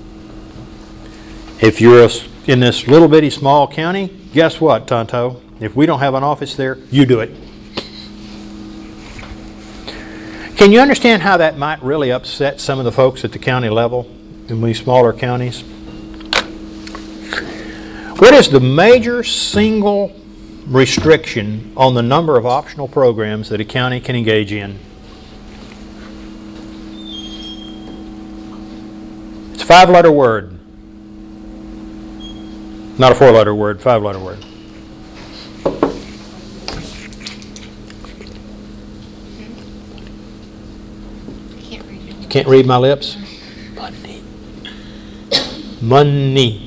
If you're in this little bitty small county, guess what, Tonto? If we don't have an office there, you do it. Can you understand how that might really upset some of the folks at the county level in these smaller counties? What is the major single restriction on the number of optional programs that a county can engage in? It's a 5-letter word. Not a 4-letter word, 5-letter word. You can't read my lips? Money. Money.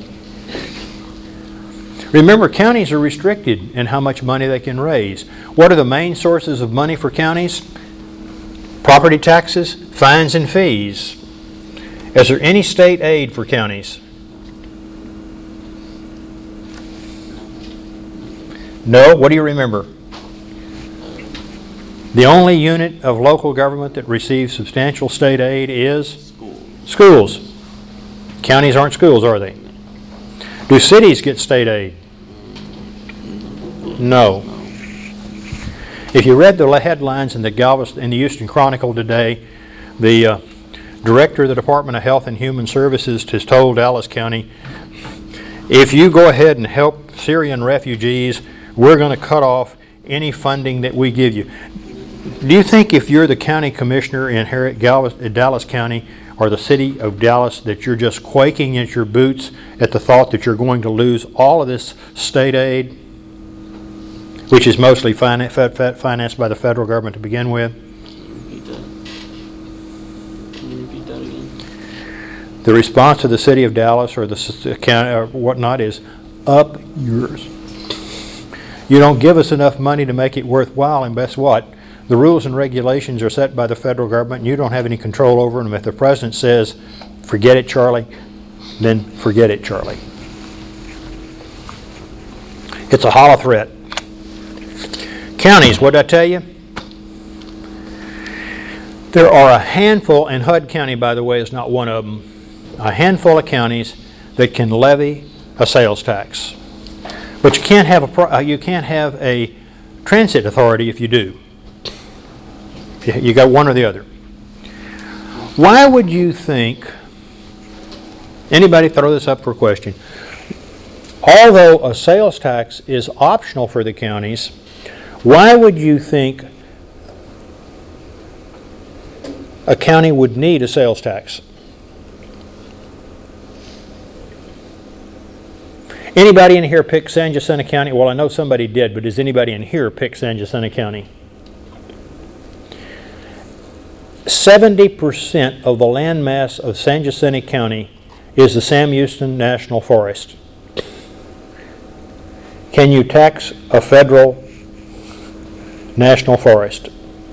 Remember, counties are restricted in how much money they can raise. What are the main sources of money for counties? Property taxes, fines, and fees. Is there any state aid for counties? No? What do you remember? The only unit of local government that receives substantial state aid is? Schools. Counties aren't schools, are they? Do cities get state aid? No. If you read the headlines in the Houston Chronicle today, the director of the Department of Health and Human Services has told Dallas County, if you go ahead and help Syrian refugees, we're going to cut off any funding that we give you. Do you think if you're the county commissioner in Dallas County or the city of Dallas that you're just quaking at your boots at the thought that you're going to lose all of this state aid, which is mostly financed by the federal government to begin with? Repeat that. Can you repeat that again? The response of the city of Dallas or the county or whatnot is up yours. You don't give us enough money to make it worthwhile, and guess what? The rules and regulations are set by the federal government, and you don't have any control over them. If the president says, forget it, Charlie, then forget it, Charlie. It's a hollow threat. Counties, what did I tell you? There are a handful, and HUD County, by the way, is not one of them, a handful of counties that can levy a sales tax. But you can't have a transit authority if you do. You got one or the other. Why would you think, anybody throw this up for a question, although a sales tax is optional for the counties, why would you think a county would need a sales tax? Anybody in here pick San Jacinto County? Well, I know somebody did, but does anybody in here pick San Jacinto County? 70% of the land mass of San Jacinto County is the Sam Houston National Forest. Can you tax a federal national forest?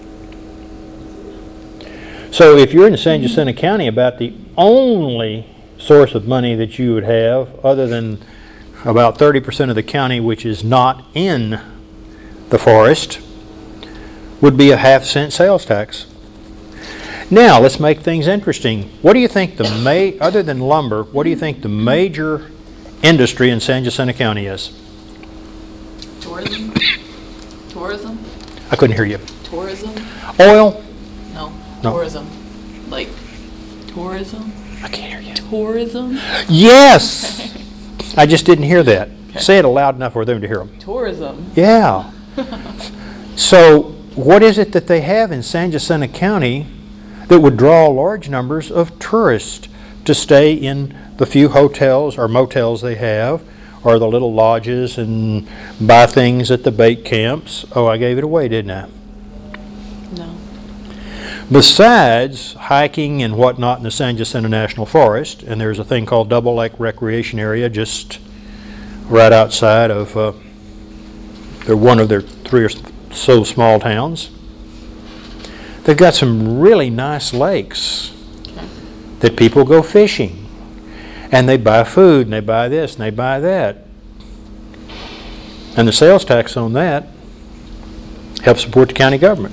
So if you're in San Jacinto County, about the only source of money that you would have, other than about 30% of the county which is not in the forest, would be a half-cent sales tax. Now, let's make things interesting. What do you think other than lumber, what do you think the major industry in San Jacinto County is? Tourism? Tourism? I couldn't hear you. Tourism? Oil? No. No. Tourism. Like, tourism? I can't hear you. Tourism? Yes! I just didn't hear that. Say it loud enough for them to hear them. Tourism. Yeah. So, what is it that they have in San Jacinto County that would draw large numbers of tourists to stay in the few hotels or motels they have, or the little lodges, and buy things at the bait camps? Oh, I gave it away, didn't I? No. Besides hiking and whatnot in the San Jacinto National Forest, and there's a thing called Double Lake Recreation Area just right outside of they're one of their 3 or so small towns. They've got some really nice lakes that people go fishing, and they buy food, and they buy this, and they buy that. And the sales tax on that helps support the county government.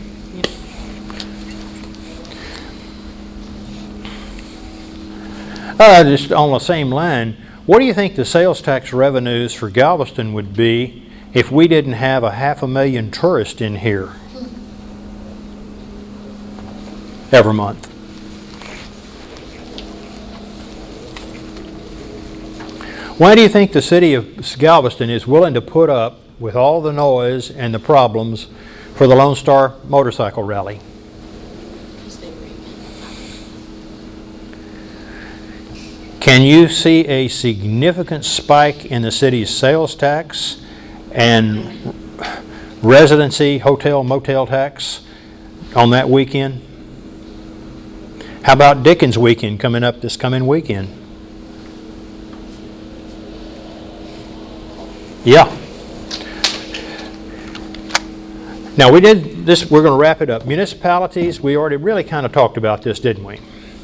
Just on the same line, what do you think the sales tax revenues for Galveston would be if we didn't have 500,000 tourists in here every month? Why do you think the city of Galveston is willing to put up with all the noise and the problems for the Lone Star Motorcycle Rally? Can you see a significant spike in the city's sales tax and residency, hotel, motel tax on that weekend? How about Dickens weekend coming up this coming weekend? Yeah. Now we did this, we're going to wrap it up. Municipalities, we already really kind of talked about this, didn't we?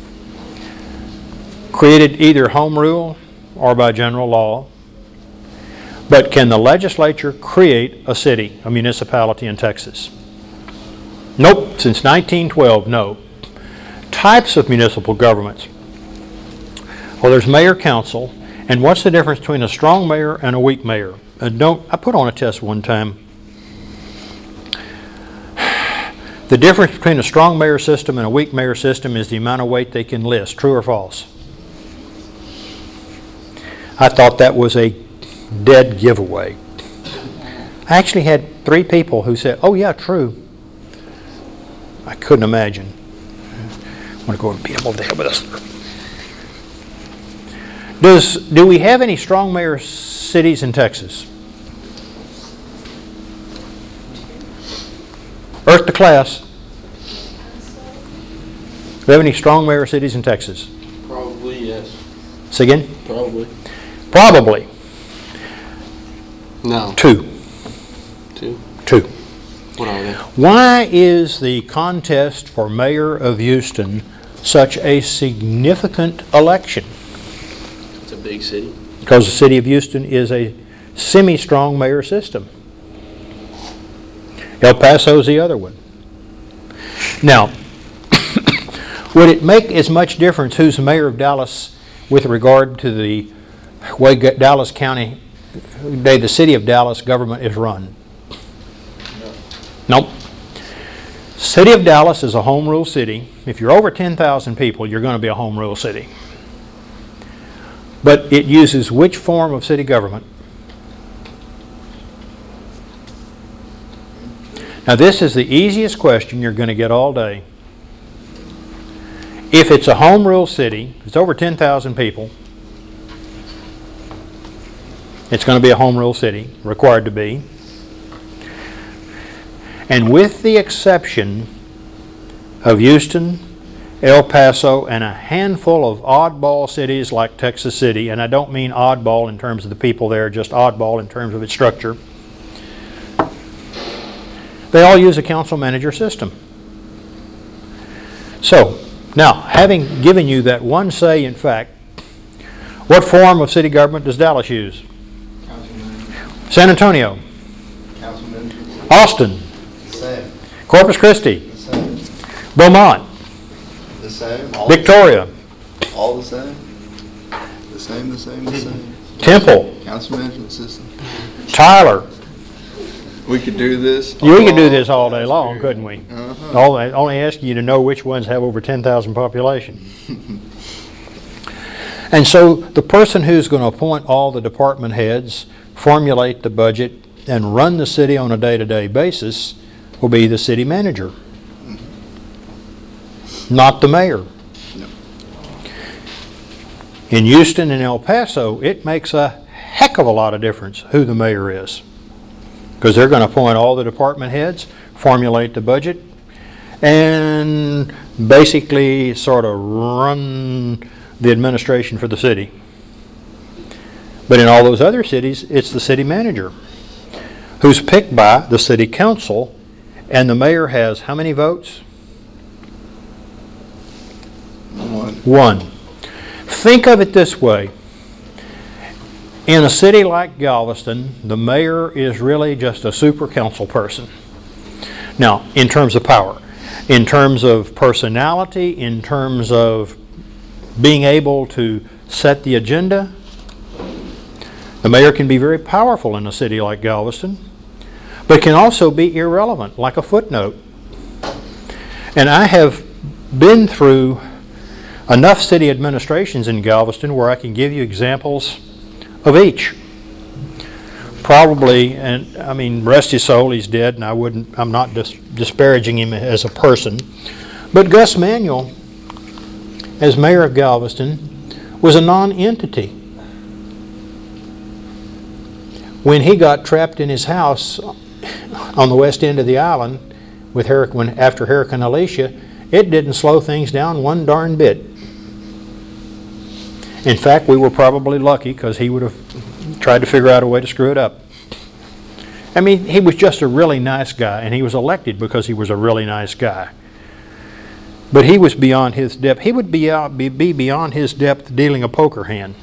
Created either home rule or by general law. But can the legislature create a city, a municipality in Texas? Nope. Since 1912, no. Types of municipal governments. Well, there's mayor, council, and what's the difference between a strong mayor and a weak mayor? I put on a test one time. The difference between a strong mayor system and a weak mayor system is the amount of weight they can list. True or false? I thought that was a dead giveaway. I actually had 3 people who said, oh yeah, true. I couldn't imagine. I'm going to go and beat them over the head with this. Do we have any strong mayor cities in Texas? Earth to class. Do we have any strong mayor cities in Texas? Probably, yes. Say again? Probably. Probably. No. 2. 2? 2. What are they? Why is the contest for mayor of Houston such a significant election? It's a big city. Because the city of Houston is a semi-strong mayor system. El Paso's the other one. Now, would it make as much difference who's the mayor of Dallas with regard to the way Dallas County, the city of Dallas government is run? Nope. City of Dallas is a home rule city. If you're over 10,000 people, you're going to be a home rule city. But it uses which form of city government? Now this is the easiest question you're going to get all day. If it's a home rule city, it's over 10,000 people, it's going to be a home rule city, required to be. And with the exception of Houston El Paso, and a handful of oddball cities like Texas City, and I don't mean oddball in terms of the people there, just oddball in terms of its structure. They all use a council-manager system. So, now, having given you that one salient fact, what form of city government does Dallas use? San Antonio, Austin, Same. Corpus Christi, The same. Beaumont, The same. All Victoria, All the same. The same. The same. The same. Temple, Council management system. Tyler. We could do this. We could do this all day long, couldn't we? Uh-huh. Only asking you to know which ones have over 10,000 population. And so the person who's going to appoint all the department heads, formulate the budget, and run the city on a day-to-day basis will be the city manager, not the mayor. No. In Houston and El Paso, it makes a heck of a lot of difference who the mayor is, because they're going to appoint all the department heads, formulate the budget, and basically sort of run the administration for the city. But in all those other cities, it's the city manager who's picked by the city council, and the mayor has how many votes? One. Think of it this way. In a city like Galveston, the mayor is really just a super council person. Now, in terms of power, in terms of personality, in terms of being able to set the agenda, the mayor can be very powerful in a city like Galveston, but can also be irrelevant, like a footnote. And I have been through enough city administrations in Galveston where I can give you examples of each. Probably, and I mean, rest his soul, he's dead, and I'm not disparaging him as a person, but Gus Manuel, as mayor of Galveston, was a non-entity. When he got trapped in his house on the west end of the island with after Hurricane Alicia, it didn't slow things down one darn bit. In fact, we were probably lucky, because he would have tried to figure out a way to screw it up. I mean, he was just a really nice guy, and he was elected because he was a really nice guy. But he was beyond his depth. He would be beyond his depth dealing a poker hand,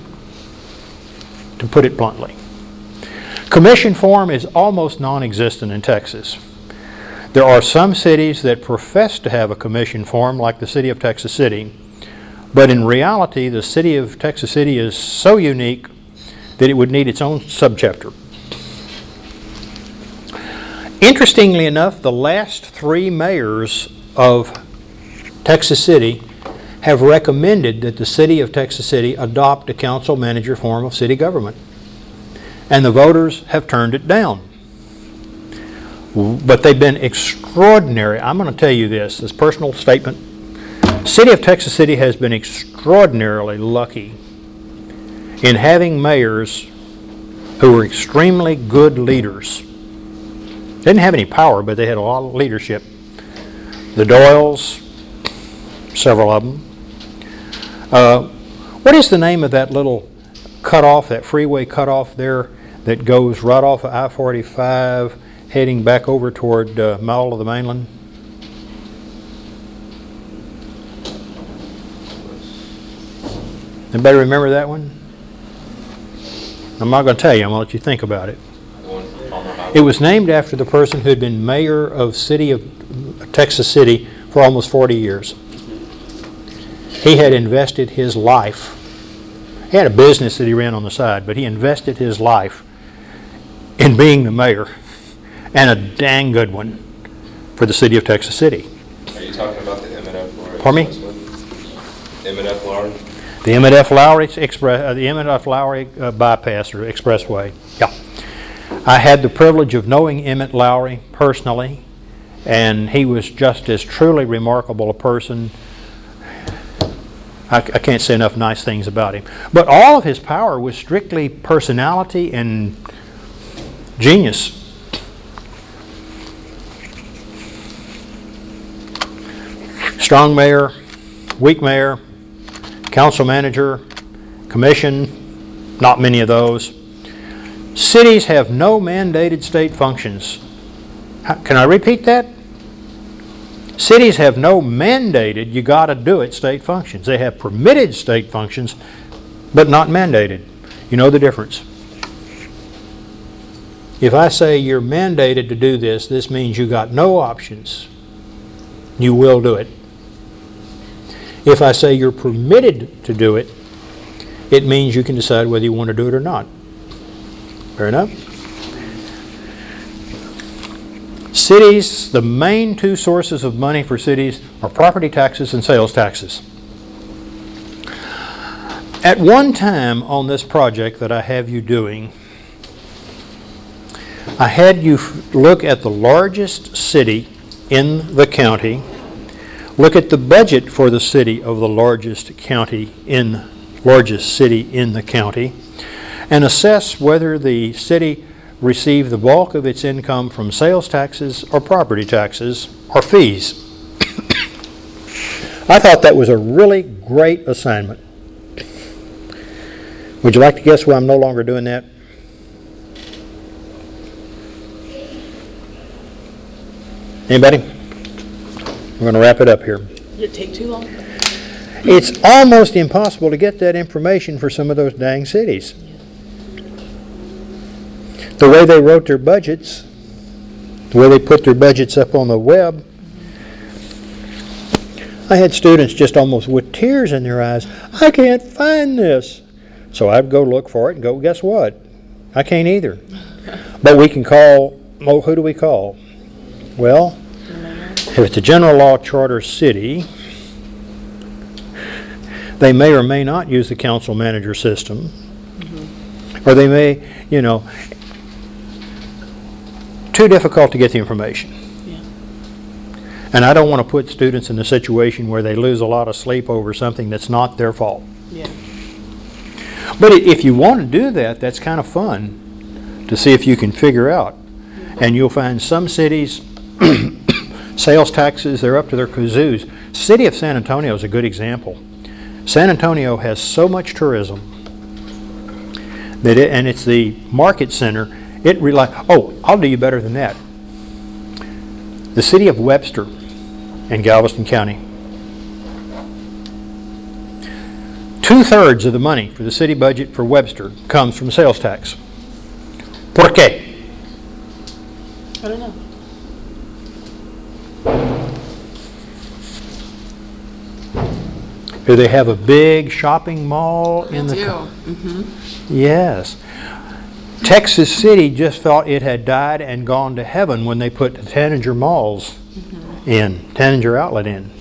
to put it bluntly. Commission form is almost non-existent in Texas. There are some cities that profess to have a commission form, like the city of Texas City, but in reality, the city of Texas City is so unique that it would need its own subchapter. Interestingly enough, the last 3 mayors of Texas City have recommended that the city of Texas City adopt a council manager form of city government, and the voters have turned it down. But they've been extraordinary. I'm going to tell you this personal statement. The city of Texas City has been extraordinarily lucky in having mayors who were extremely good leaders. They didn't have any power, but they had a lot of leadership. The Doyles, several of them. What is the name of that little cutoff, that freeway cutoff there that goes right off of I-45 heading back over toward Mall of the Mainland? Anybody remember that one? I'm not going to tell you. I'm going to let you think about it. It was named after the person who had been mayor of Texas City for almost 40 years. He had invested his life. He had a business that he ran on the side, but he invested his life in being the mayor, and a dang good one for the city of Texas City. Are you talking about the M&F Lowry? Pardon me? M&F Lowry? The M&F Lowry bypass or expressway. Yeah. I had the privilege of knowing Emmett Lowry personally, and he was just as truly remarkable a person. I can't say enough nice things about him. But all of his power was strictly personality and genius. Strong mayor, weak mayor, council manager, commission, not many of those. Cities have no mandated state functions. Can I repeat that? Cities have no mandated, you got to do it, state functions. They have permitted state functions, but not mandated. You know the difference. If I say you're mandated to do this, this means you got no options. You will do it. If I say you're permitted to do it, it means you can decide whether you want to do it or not. Fair enough? Cities, the main two sources of money for cities are property taxes and sales taxes. At one time on this project that I have you doing, I had you look at the largest city in the county, look at the budget for the city of the largest city in the county, and assess whether the city received the bulk of its income from sales taxes or property taxes or fees. I thought that was a really great assignment. Would you like to guess why I'm no longer doing that? Anybody? We're going to wrap it up here. Did it take too long? It's almost impossible to get that information for some of those dang cities. The way they wrote their budgets, the way they put their budgets up on the web, I had students just almost with tears in their eyes. I can't find this. So I'd go look for it and go, guess what? I can't either. But we can call, oh, who do we call? Well, if it's a general law charter city, they may or may not use the council manager system. Or they may, you know, too difficult to get the information. Yeah. And I don't want to put students in a situation where they lose a lot of sleep over something that's not their fault. Yeah. But if you want to do that, that's kind of fun to see if you can figure out. And you'll find some cities, sales taxes, they're up to their kazoos. City of San Antonio is a good example. San Antonio has so much tourism that and it's the market center. I'll do you better than that. The city of Webster in Galveston County. 2/3 of the money for the city budget for Webster comes from sales tax. ¿Por qué? I don't know. Do they have a big shopping mall in the Yes. Texas City just felt it had died and gone to heaven when they put the Taninger malls in, Taninger Outlet in.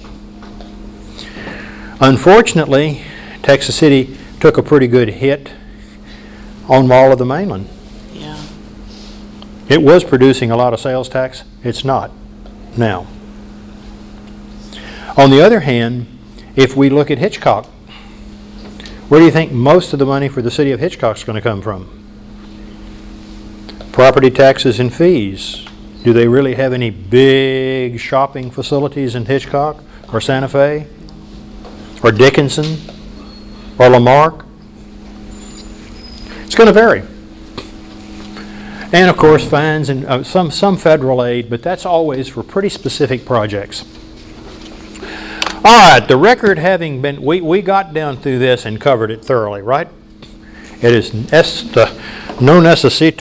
Unfortunately, Texas City took a pretty good hit on Mall of the Mainland. Yeah. It was producing a lot of sales tax. It's not now. On the other hand, if we look at Hitchcock, where do you think most of the money for the city of Hitchcock is going to come from? Property taxes and fees. Do they really have any big shopping facilities in Hitchcock or Santa Fe or Dickinson or Lamarck? It's going to vary. And of course fines and some federal aid, but that's always for pretty specific projects. All right, the record having been, we got down through this and covered it thoroughly, right? It is no necessity